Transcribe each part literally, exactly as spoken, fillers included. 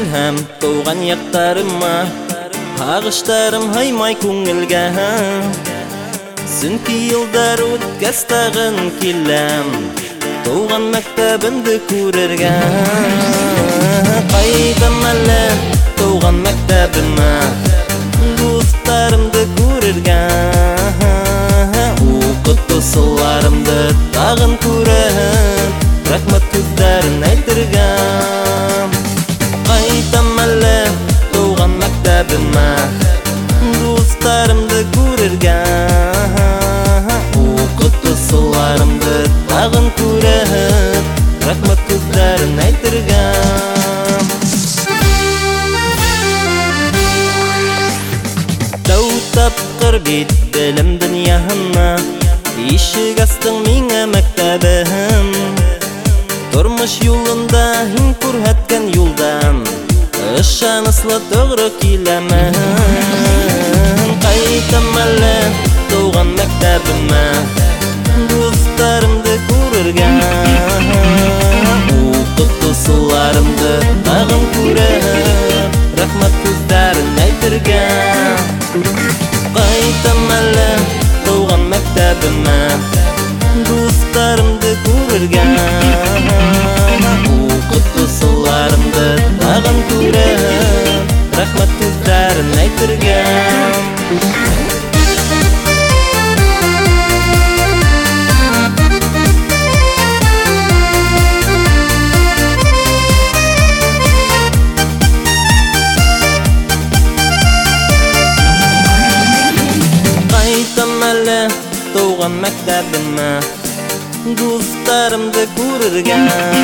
ilham Doğan yaqtarıma Ағыштарым хаймай көңілге Сүнкі елдар өткастағын келем Туған мәктәбімді көрерге Қайдам әлі туған мәктәбіме Достарымды көрерге Оқытушыларымды тағын көріп Рахмат сөздерін айтырға Қайдам әлі туған мәктәбіме Достарымды көрерге Оқытушыларымды тағын көріп Рахмат сөздерін айтырға Дәу тапқыр бет білім дүнияһына Ишік астың миңа мәктәбім Тұрмыш юлында һин күрһәткән юлдан Ышаныслы тоғры киләмен Қайтам әлі туған мәктәбіме Достарымды күрерге Оқытушыларымды тағын көріп Рахмат сөздерін айтырға Қайтам әлі туған мәктәбіме Достарымды көрерге Оқытушыларымды тағын көріп Рахмат сөздерін айтырға Қайтам әлі туған мәктәбіме Достарымды көрерге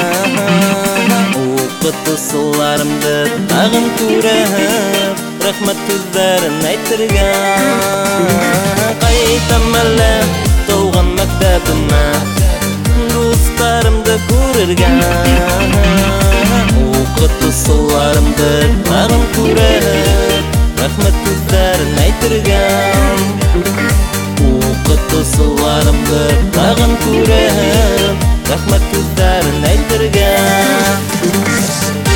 Оқытушыларымды тағын көріп Рахмат сөздерін айтырға Қайтам әлі туған мәктәбіме Достарымды көрерге Оқытушыларымды тағын көріп Рахмат сөздерін айтырға Оқытушыларымды тағын көріп Рахмат сөздерін айтырға